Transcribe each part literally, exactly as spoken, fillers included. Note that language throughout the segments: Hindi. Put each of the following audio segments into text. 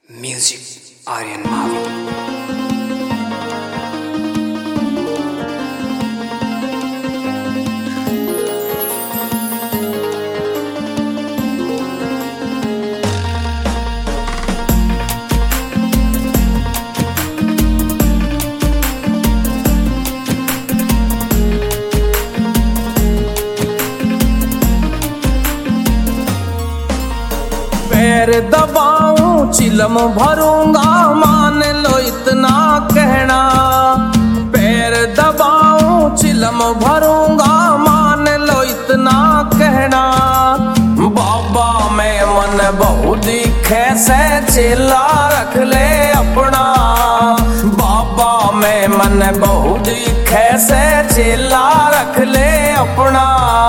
Music Aryan Mavi. पैर दबाऊं चिलम भरूंगा, मान लो इतना कहना। पैर दबाऊं चिलम भरूंगा, मान लो इतना कहना। बाबा मैं मन बहु दिखे से चेला रख ले अपना। बाबा मैं मन बहु दिखे से चेला रख ले अपना।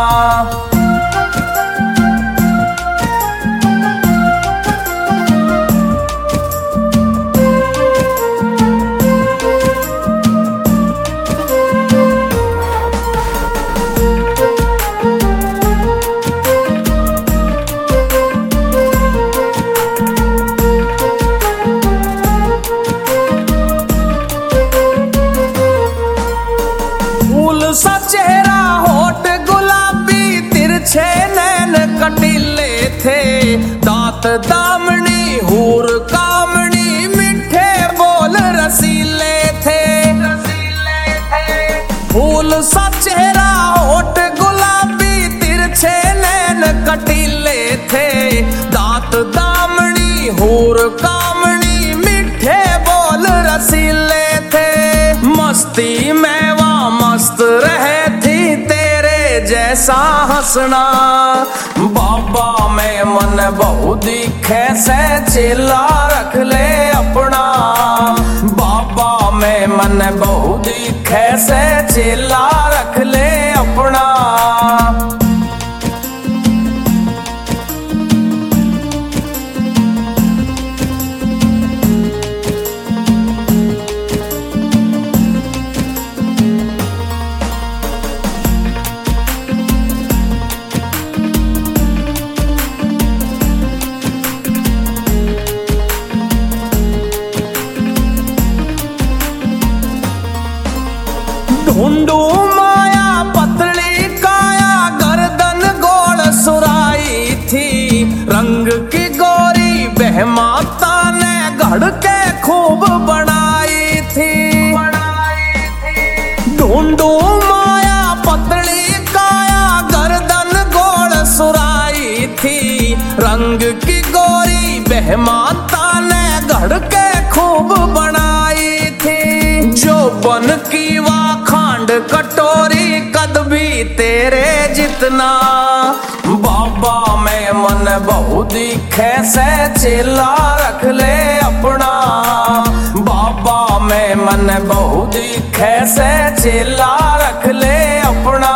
सा चेहरा होठ गुलाबी, तिरछे नैन कटीले थे। दांत दामनी हूर कामनी, मीठे बोल रसीले थे। फूल सा चेहरा होठ गुलाबी, तिरछे नैन कटीले थे। दांत दामनी हूर कामनी, मीठे बोल रसीले थे। मस्ती में मस्त रहे थी तेरे जैसा हंसना। बाबा मैं मन बहु दिखे से चेला रख ले अपना। बाबा मैं मन बहु दिखे से चेला रख ले अपना। ढूंढू माया पतली काया, गर्दन गोल सुराई थी। रंग की गोरी बहमाता ने घड़ के खूब बनाई थी। ढूंढू माया पतली काया, गर्दन गोल सुराई थी। रंग की गोरी बहमाता ने घड़ के खूब बनाई थी। जो बन की खांड कटोरी कद भी तेरे जितना। बाबा मैं मन बहु दिखे से चेला रख ले अपना। बाबा मैं मन बहु दिखे से चेला रख ले अपना।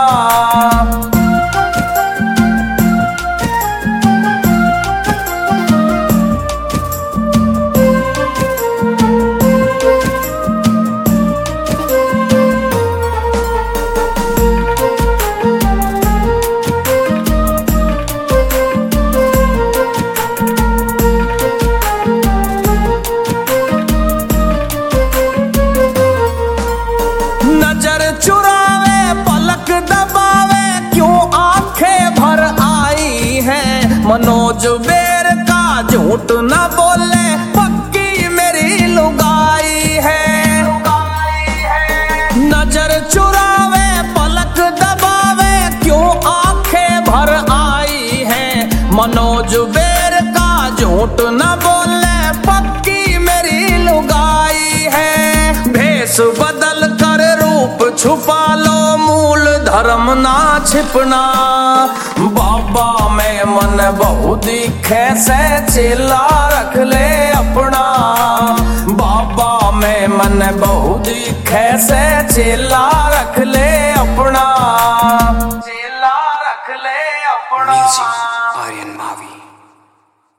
नजर चुरावे पलक दबावे, क्यों आंखें भर आई हैं। मनोज बेर का झूठ न बोले, पक्की मेरी लुगाई है। नजर चुरावे पलक दबावे, क्यों आंखें भर आई हैं। मनोज बेर का झूठ न बोले, पक्की मेरी लुगाई है। भेष बदल कर रूप छुपा लो, मूल धर्म ना छिपना। बाबा मैं मन बहु दिखे से चेला रख ले अपना। बाबा मैं मन बहु दिखे से चेला रख ले अपना।